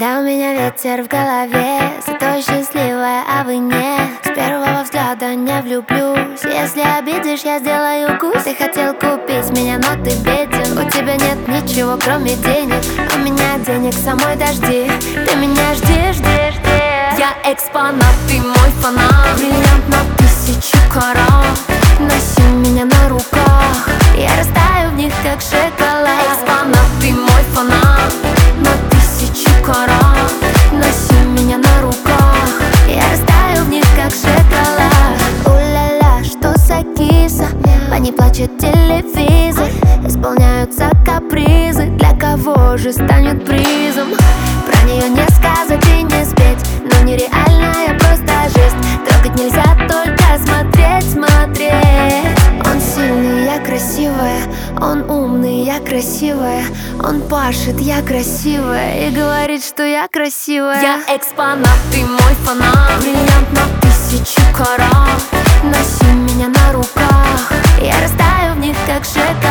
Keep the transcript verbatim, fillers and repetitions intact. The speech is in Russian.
Да, у меня ветер в голове, зато счастливая, а вы нет. С первого взгляда не влюблюсь. Если обидишь, я сделаю гусь. Ты хотел купить меня, но ты беден. У тебя нет ничего, кроме денег. У меня денег самой дожди. Ты меня жди, жди, жди. Я экспонат, ты мой фанат. Бриллиант на тысячу карат. Носи меня на руках, я растаю в них, как шоколад. Экспонат, ты мой фанат. На тысячу карат. Носи меня на руках, я растаю в них, как шоколад. У-ля-ля, что за киса? По ней плачет телевизор. Исполняются капризы. Для кого же станет призом? Про нее не сказать и не спеть, но нереальная просто жесть. Трогать нельзя, только смотреть, смотреть. Он сильный, я красивая. Он умный, я красивая. Он пашет, я красивая. И говорит, что я красивая. Я экспонат, ты мой фанат. Бриллиант на тысячу карат. Носи меня на руках, я растаю в них, как шоколад.